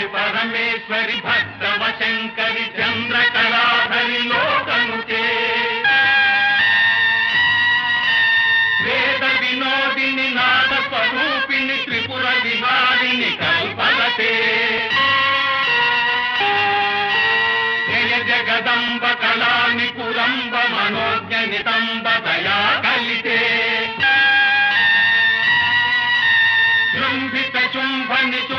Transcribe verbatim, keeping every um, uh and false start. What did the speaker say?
परमेश्वरि भद्रव शंकरि चंद्रकलाधरि लोकनुते वेद विनोदिनि नाद स्वरूपिणि त्रिपुर विहारिणि कल्पलते जय जगदंब कलानि पुरंब मनोज्ञ नितंब दया कलिते शुंभित शुंभ निशु